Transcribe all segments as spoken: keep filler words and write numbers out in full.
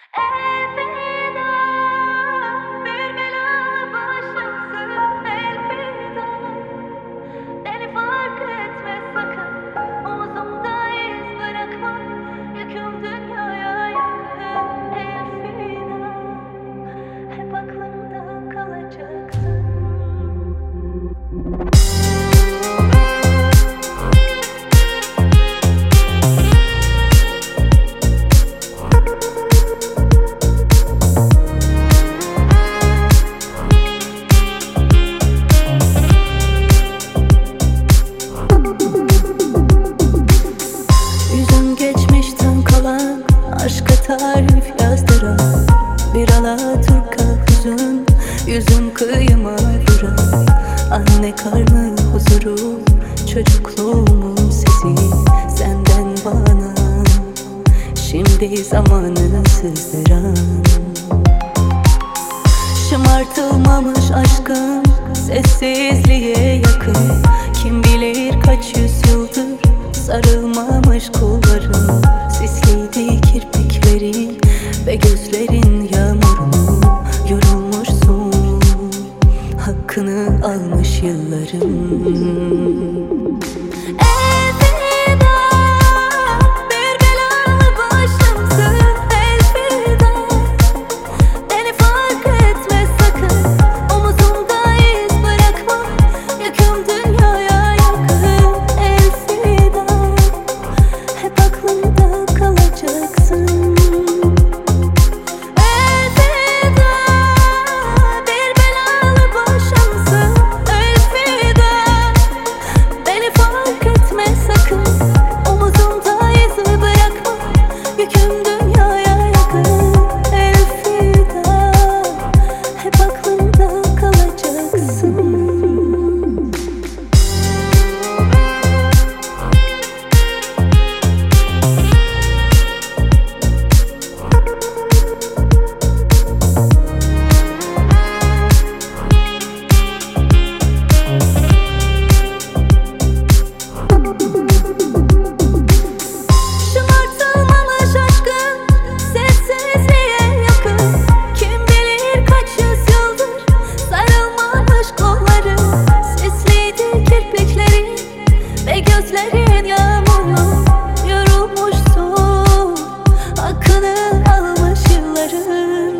Elveda, bir bela başımsın. Elveda, beni fark etme sakın. Omuzumda iz bırakma, yüküm dünyaya yakın. Elveda, hep aklımda kalacaksın. Geçmişten kalan aşka tarif yazdıran bir alaturka hüzün, yüzüm kıyıma vuran. Anne karnı huzuru, çocukluğumun sesi senden bana. Şimdi zamanı sızdıran, şımartılmamış aşkım sessizliğe yakın. Kim bilir kaç yüzyıldır sarılmamış kolların, sisliydi kirpiklerin ve gözlerin yağmurunu. Yorulmuşsun, hakkını almış yılların. Gözlerin yağmurlu, yorulmuşsun, hakkını almış yılların.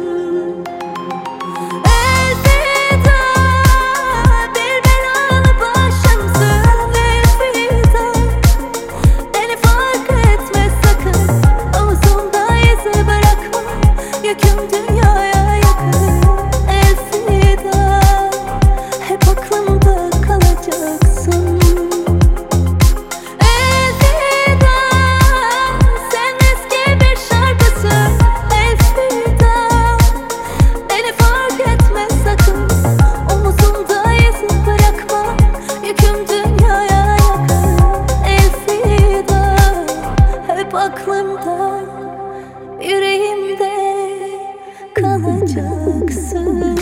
Elveda, bir belalı başımsın. Elveda, beni fark etme sakın. Omuzumda izi bırakma, yüküm dünyaya yakın. Elveda, hep aklımda kalacaksın. Aklımda, yüreğimde kalacaksın.